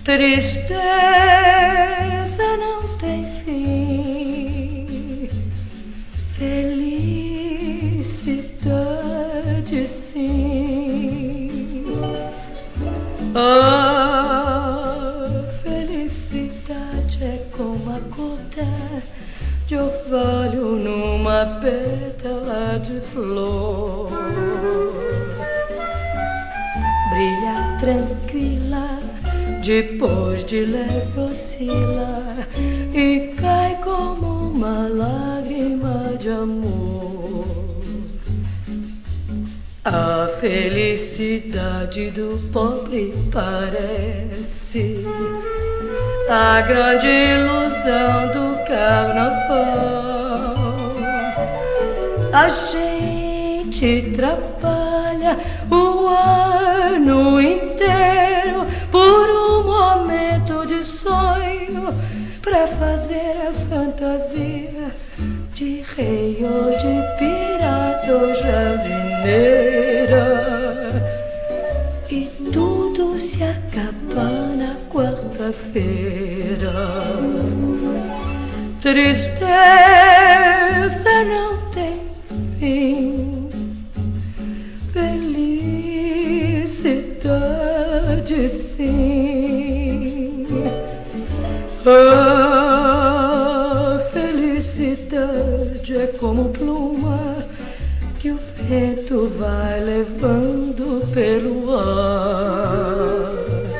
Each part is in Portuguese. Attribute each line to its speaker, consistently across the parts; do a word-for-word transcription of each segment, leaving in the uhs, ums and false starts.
Speaker 1: Tristeza não tem fim, felicidade sim. A felicidade é como a gota de orvalho numa pétala de flor. Brilha tranquila, depois de leve oscila e cai como uma lágrima de amor. A felicidade do pobre parece a grande ilusão do carnaval. A gente trabalha o ano inteiro por um momento de sonho, pra fazer a fantasia de rei ou de pirata ou jardineira. E tudo se acaba na quarta-feira. Tristeza não tem fim, felicidade sim. A felicidade é como pluma que o vento vai levando pelo ar.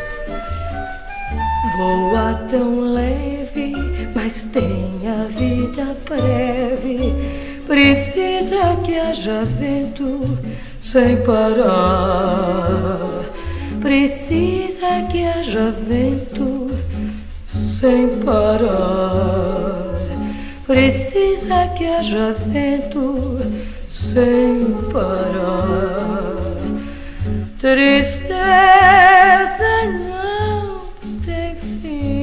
Speaker 1: Voa tão leve, mas tem a vida breve. Precisa que haja vento sem parar. Precisa que haja vento sem parar. Precisa que haja vento sem parar. Tristeza não tem fim.